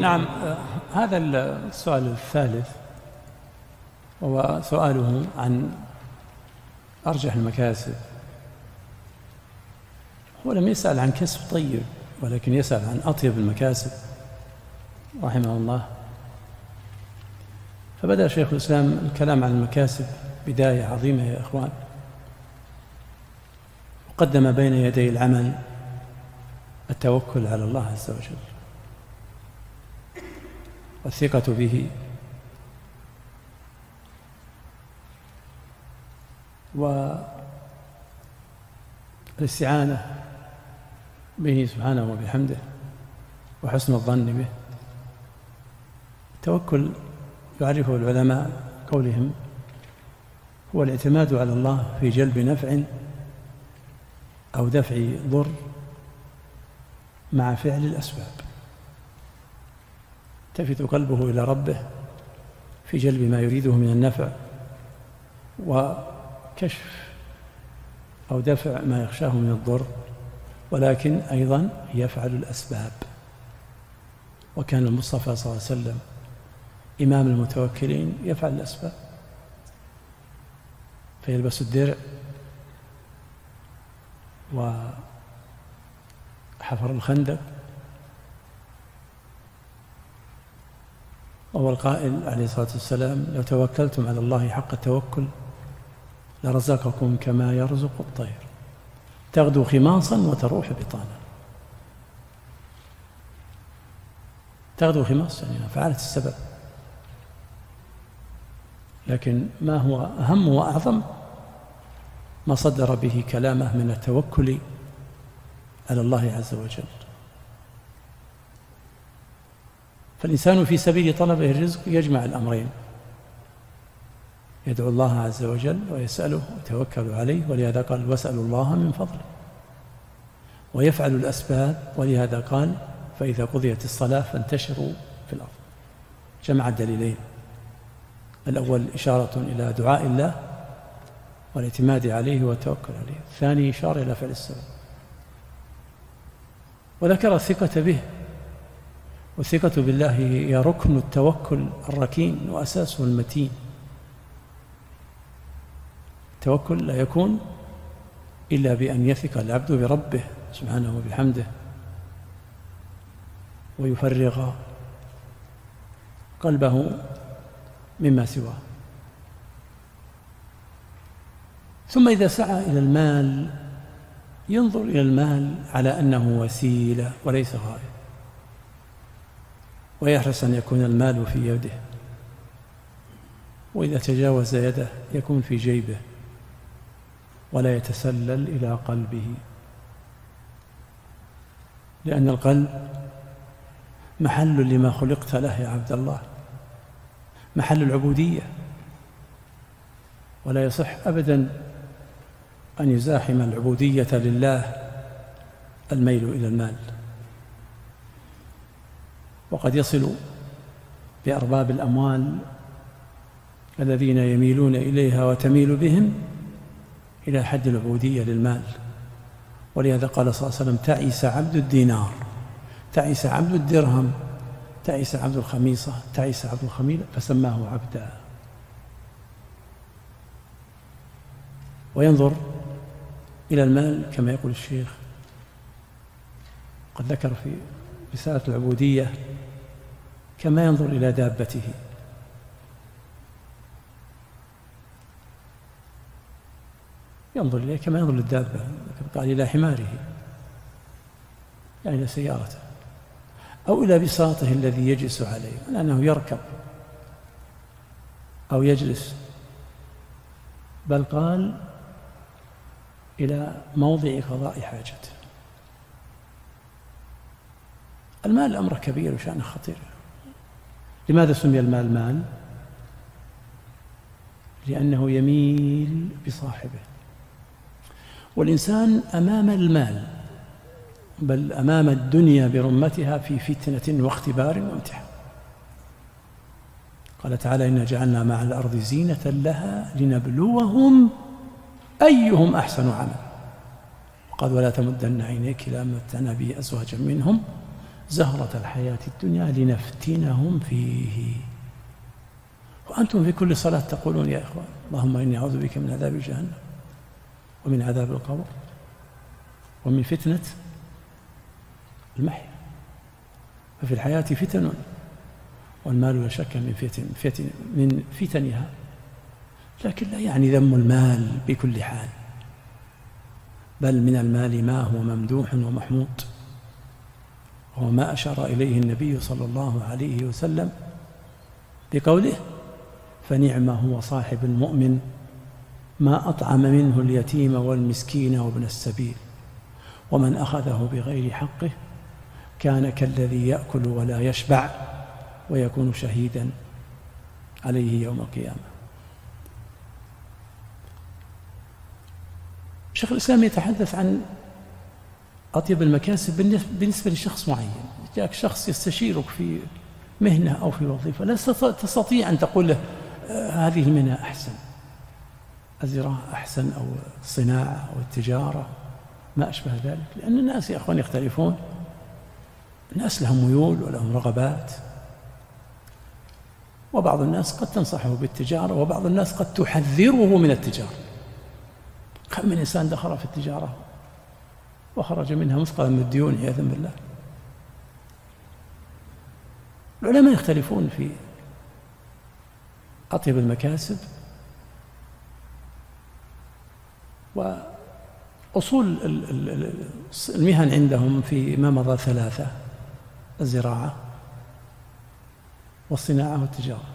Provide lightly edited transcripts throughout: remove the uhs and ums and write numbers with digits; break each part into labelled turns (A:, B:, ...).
A: نعم. هذا السؤال الثالث هو سؤاله عن أرجح المكاسب. هو لم يسأل عن كسب طيب، ولكن يسأل عن أطيب المكاسب رحمه الله. فبدأ شيخ الإسلام الكلام عن المكاسب بداية عظيمة يا إخوان، وقدم بين يدي العمل التوكل على الله عز وجل والثقة به والاستعانة به سبحانه وبحمده وحسن الظن به. التوكل يعرفه العلماء قولهم هو الاعتماد على الله في جلب نفع أو دفع ضر مع فعل الأسباب. تفت قلبه إلى ربه في جلب ما يريده من النفع وكشف أو دفع ما يخشاه من الضر، ولكن أيضا يفعل الأسباب. وكان المصطفى صلى الله عليه وسلم إمام المتوكلين يفعل الأسباب، فيلبس الدرع وحفر الخندق، وهو القائل عليه الصلاة والسلام: لو توكلتم على الله حق التوكل لرزقكم كما يرزق الطير تغدو خماصا وتروح بطانا. تغدو خماص يعني فعلت السبب، لكن ما هو أهم وأعظم ما صدر به كلامه من التوكل على الله عز وجل. فالإنسان في سبيل طلبه الرزق يجمع الأمرين: يدعو الله عز وجل ويسأله ويتوكل عليه، ولهذا قال: واسألوا الله من فضله. ويفعل الأسباب، ولهذا قال: فإذا قضيت الصلاة فانتشروا في الأرض. جمع الدليلين: الأول إشارة إلى دعاء الله والاعتماد عليه والتوكل عليه، الثاني إشارة إلى فعل السبب. وذكر الثقة به، والثقة بالله هي ركن التوكل الركين وأساسه المتين. التوكل لا يكون إلا بأن يثق العبد بربه سبحانه وبحمده ويفرغ قلبه مما سواه. ثم إذا سعى إلى المال ينظر إلى المال على أنه وسيلة وليس غاية، ويحرص أن يكون المال في يده، وإذا تجاوز يده يكون في جيبه ولا يتسلل إلى قلبه، لأن القلب محل لما خلقت له يا عبد الله، محل العبودية، ولا يصح أبدا أن يزاحم العبودية لله الميل إلى المال. وقد يصل بأرباب الأموال الذين يميلون إليها وتميل بهم إلى حد العبودية للمال. ولهذا قال صلى الله عليه وسلم: تعس عبد الدينار، تعس عبد الدرهم، تعس عبد الخميصة، تعس عبد الخميلة، فسماه عبدا. وينظر إلى المال كما يقول الشيخ، قد ذكر في رسالة العبودية، كما ينظر إلى دابته، ينظر إليه كما ينظر للدابة، قال: إلى حماره، يعني إلى سيارته، أو إلى بساطه الذي يجلس عليه، لأنه يركب أو يجلس، بل قال: إلى موضع قضاء حاجته. المال أمر كبير وشأنه خطير. لماذا سمي المال مال؟ لأنه يميل بصاحبه، والإنسان أمام المال، بل أمام الدنيا برمتها في فتنة واختبار وامتحان. قال تعالى: إنا جعلنا مع الأرض زينة لها لنبلوهم أيهم أحسن عملا. قال: ولا تمدن عينيك إلى ما متعنا به أزواجا منهم زهرة الحياة الدنيا لنفتنهم فيه. وأنتم في كل صلاة تقولون يا إخوان اللهم إني أعوذ بك من عذاب جهنم ومن عذاب القبر ومن فتنة المحيا. ففي الحياة فتن، والمال لا شك من فتنها، لكن لا يعني ذم المال بكل حال، بل من المال ما هو ممدوح ومحمود، وهو ما أشار إليه النبي صلى الله عليه وسلم بقوله فنعم هو صاحب المؤمن ما أطعم منه اليتيم والمسكين وابن السبيل، ومن أخذه بغير حقه كان كالذي يأكل ولا يشبع ويكون شهيدا عليه يوم القيامة. شيخ الإسلام يتحدث عن أطيب المكاسب بالنسبة لشخص معين. جاءك شخص يستشيرك في مهنة أو في وظيفة، لا تستطيع أن تقول له هذه المهنة أحسن، الزراعة أحسن أو الصناعة أو التجارة ما أشبه ذلك، لأن الناس يا أخوان يختلفون، الناس لهم ميول ولهم رغبات، وبعض الناس قد تنصحه بالتجارة وبعض الناس قد تحذره من التجارة. كم من إنسان دخل في التجارة وخرج منها مثقلا من الديون عياذا بالله. العلماء يختلفون في أطيب المكاسب، وأصول المهن عندهم فيما مضى ثلاثة: الزراعة والصناعة والتجارة.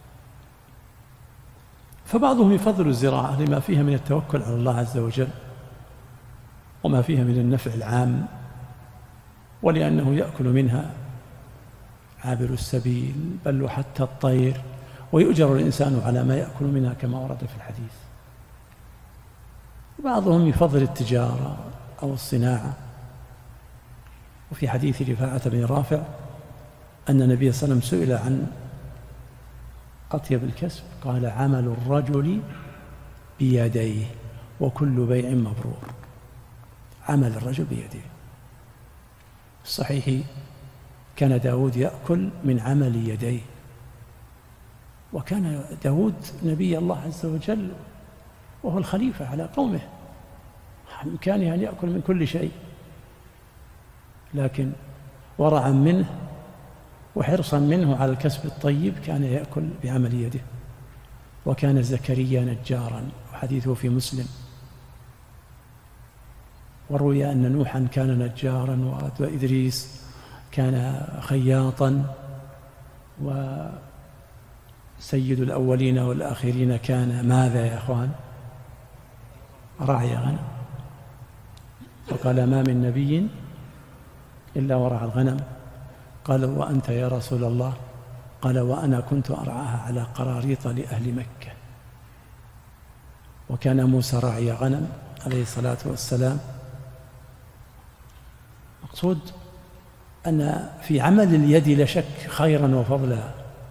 A: فبعضهم يفضل الزراعة لما فيها من التوكل على الله عز وجل وما فيها من النفع العام، ولأنه يأكل منها عابر السبيل بل وحتى الطير، ويؤجر الإنسان على ما يأكل منها كما ورد في الحديث. بعضهم يفضل التجارة أو الصناعة، وفي حديث رفاعة بن رافع أن النبي صلى الله عليه وسلم سئل عن أطيب الكسب قال عمل الرجل بيديه وكل بيع مبرور. عمل الرجل بيده. في الصحيح كان داود يأكل من عمل يديه، وكان داود نبي الله عز وجل وهو الخليفة على قومه، بإمكانه أن يأكل من كل شيء، لكن ورعا منه وحرصا منه على الكسب الطيب كان يأكل بعمل يده. وكان زكريا نجارا، وحديثه في مسلم. وروي أن نوحا كان نجارا، وإدريس كان خياطا، وسيد الأولين والآخرين كان ماذا يا أخوان؟ راعي غنم. وقال ما من نبي إلا ورعى الغنم. قال وأنت يا رسول الله؟ قال وأنا كنت أرعاها على قراريط لأهل مكة. وكان موسى راعي غنم عليه الصلاة والسلام. مقصود أن في عمل اليد لا شك خيرا وفضلا،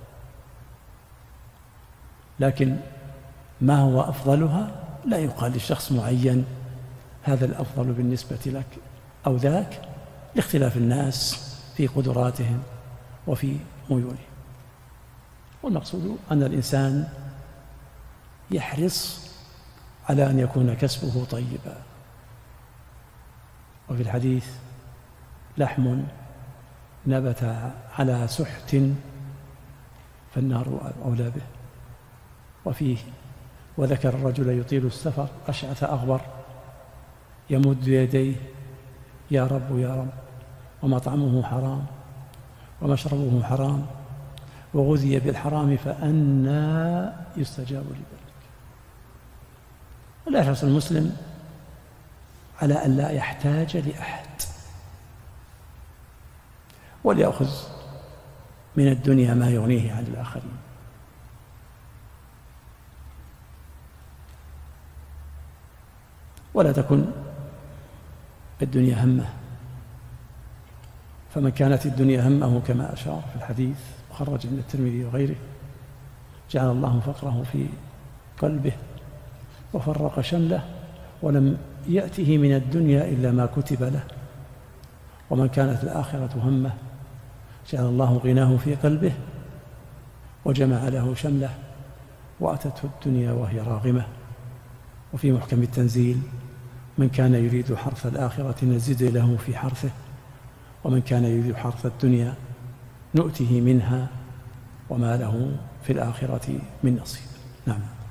A: لكن ما هو أفضلها لا يقال لشخص معين هذا الأفضل بالنسبة لك أو ذاك، لاختلاف الناس في قدراتهم وفي ميولهم. والمقصود أن الإنسان يحرص على أن يكون كسبه طيبا. وفي الحديث لحم نبت على سحت فالنار أولى به. وفيه وذكر الرجل يطيل السفر أشعث أغبر يمد يديه يا رب يا رب، ومطعمه حرام ومشربه حرام وغذي بالحرام فأنى يستجاب لذلك. ولا يحرص المسلم على أن لا يحتاج لأحد، وليأخذ من الدنيا ما يغنيه عن الآخرين. ولا تكن الدنيا همه، فمن كانت الدنيا همه كما أشار في الحديث وخرج من الترمذي وغيره جعل الله فقره في قلبه وفرق شمله ولم يأته من الدنيا إلا ما كتب له. ومن كانت الآخرة همه جعل الله غناه في قلبه وجمع له شمله وأتته الدنيا وهي راغمة. وفي محكم التنزيل: من كان يريد حرث الآخرة نزد له في حرثه ومن كان يريد حرث الدنيا نؤته منها وما له في الآخرة من نصيب. نعم.